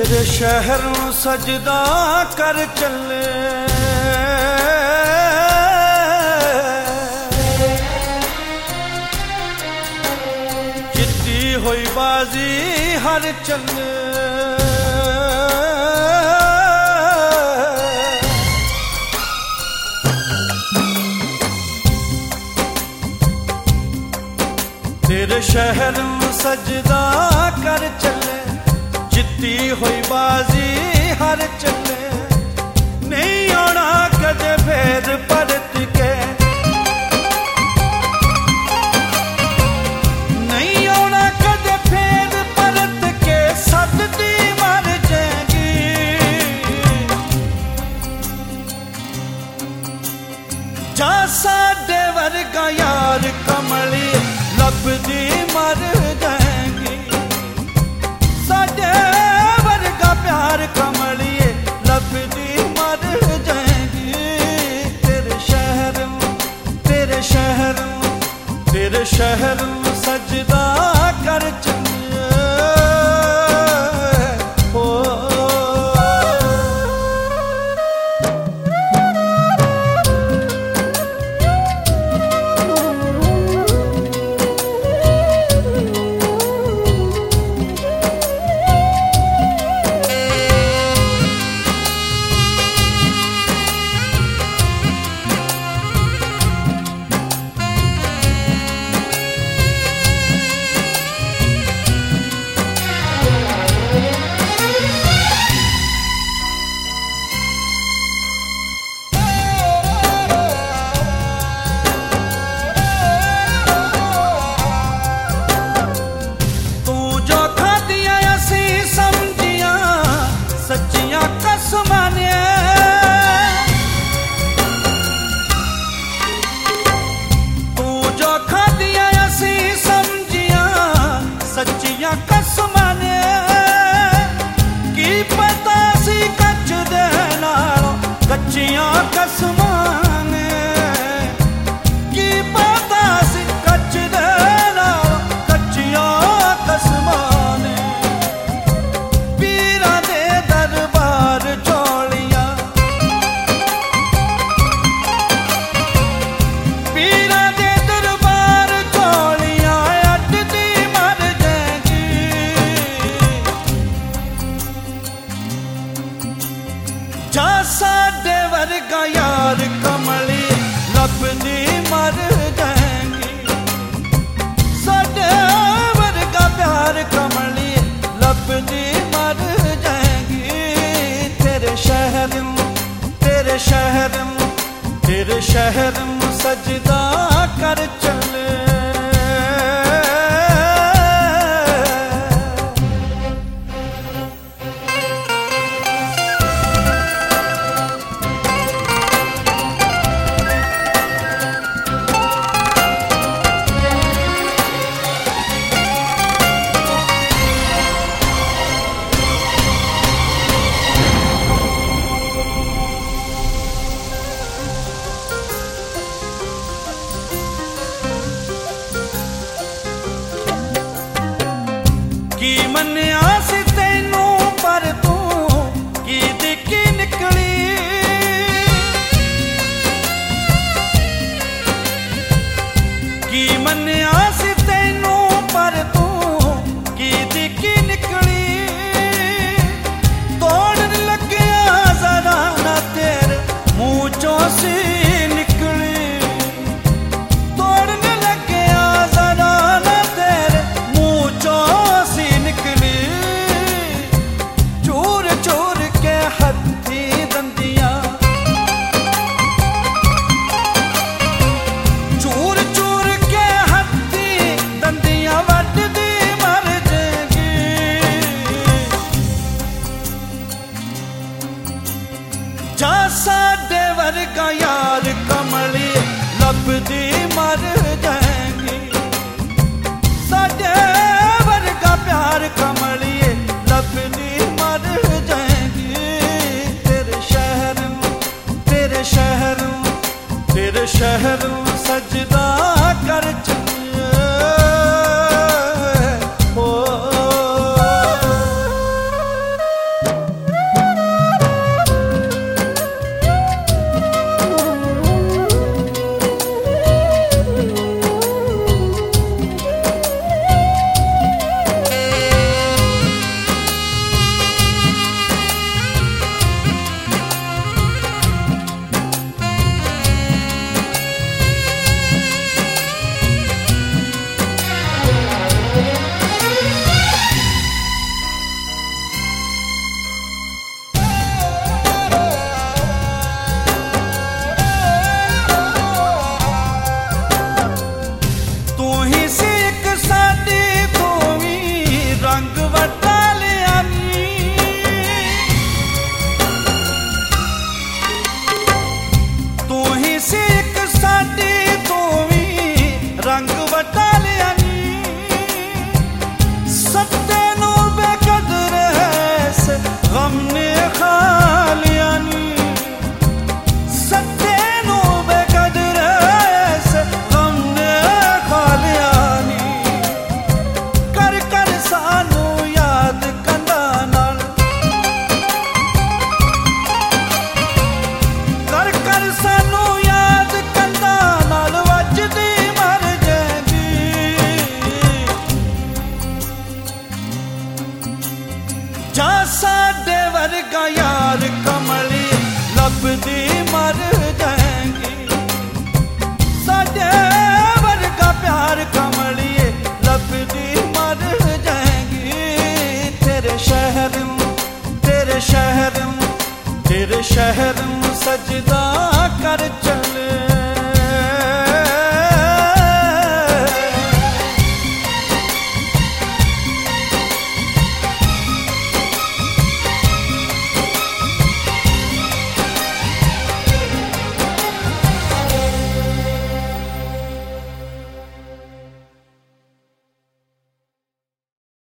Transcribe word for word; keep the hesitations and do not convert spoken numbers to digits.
तेरे शहर नूं सजदा कर चले, जिद्दी होई बाजी हर चले। तेरे शहर नूं सजदा कर चले, जिद्दी होई बाजी हर चले। नहीं आना कदे फेर परत के, नहीं आना कदे फेर परत के, सददी मर जाएगी। जा साडे वर्गा यार कमली लभदी मर जाएगी। साडे वर्गा प्यार कमलिए लभदी मर जाएगी। तेरे शहर तेरे शहर तेरे शहर सजदा कर चलिए। ओ कच्चियां कसमां ने की पता सी कच्च दे नाल कच्चियां कसमां ने। पीरां दे दरबार झोलियां, पीरां दे दरबार झोलियां अड्डदी मर जाएगी। जा साडे वर्गा यार कमली लभदी मर जाएगी। साडे वर्गा प्यार कमली लभदी मर जाएगी। तेरे शहर तेरे शहर तेरे शहर सजदा कर चले। की मन्निया सी तैनू पर तू की दिक्की निकली। की मन्निया सी तैनू पर तू की दिक्की निकली। तोड़न लग्या जरा ना तेरे मुंह चों सी निकली। तोड़न लग्या जरा ना तेरे मुंह चों चूर चूर के हथी दंदियां, चूर चूर के हथी दंदियां वड्डदी मर जाएगी। जा साडे वर्गा यार कमली लभदी मर जाएगी। साडे वर्गा प्यार कमलिए लभदी मर जाएगी। तेरे शहर तेरे शहर तेरे शहर सजदा कर चलिए। ओ पर सानू याद कंधा नाल वजदी मर जाएगी। जा साडे वर्गा यार कमली लभदी मर जाएगी। साडे वर्गा प्यार कमलिए लभदी मर जाएगी। तेरे शहर तेरे शहर तेरे शहर सजदा कर